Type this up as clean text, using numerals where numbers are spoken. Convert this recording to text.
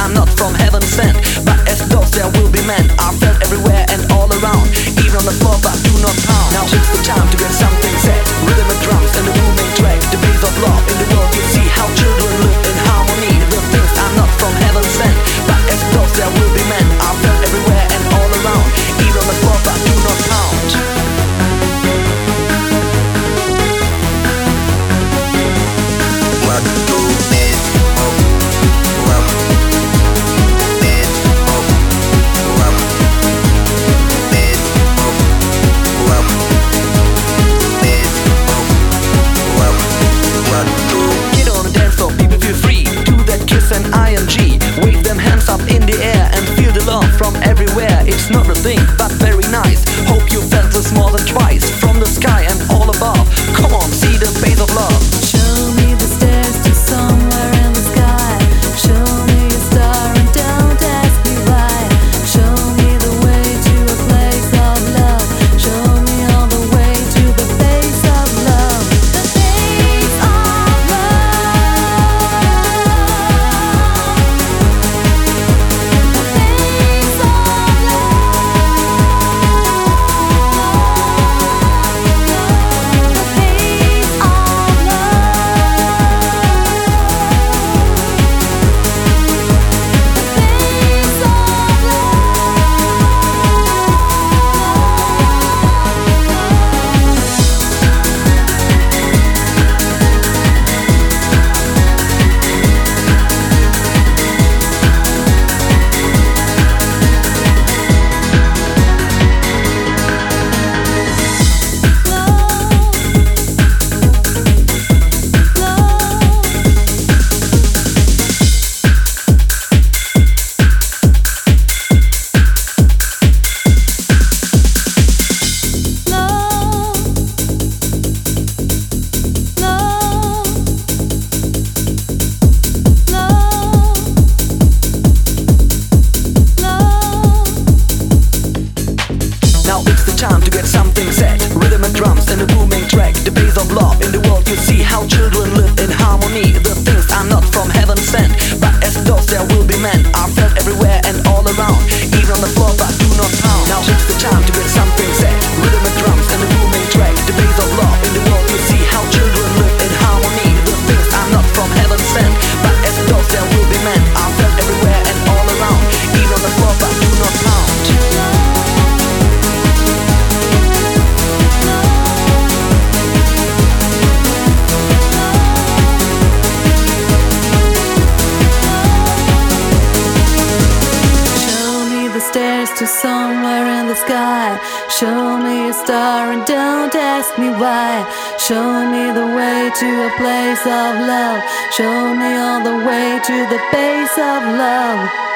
are not from heaven sent, but as those there will be men are felt everywhere and all around, even on the floor but do not pound. Now it's the time to get something set. Rhythm and drums and the booming track, the bass of love in the world. You see how children live in harmony. The things are not from heaven sent, but as those there will be men are felt everywhere and all around, even on the floor but do not pound. Wave them hands up in the air and feel the love from everywhere. It's not a thing, but very nice. Hope you felt this more than twice. From the sky and all above, come on, see the bass of love. Show me the stairs to somewhere in the sky. Show me a star and don't ask me why. Show me the way to a place of love. Show me all the way to the base of love. The base of love. Time to get something set. Rhythm and drums and a booming track, the bass of love in the world. You see how children live in harmony. The things are not from heaven sent, but as those there will be men are felt everywhere and all around, even on the floor but do not pound. Now it's the time to get something set. Rhythm and drums and a booming track, the bass of love in the world. You see how children live in harmony. The things are not from heaven sent, but as those there will be men are felt everywhere and all around, even on the floor but do not pound. To somewhere in the sky. Show me a star and don't ask me why. Show me the way to a place of love. Show me all the way to the base of love.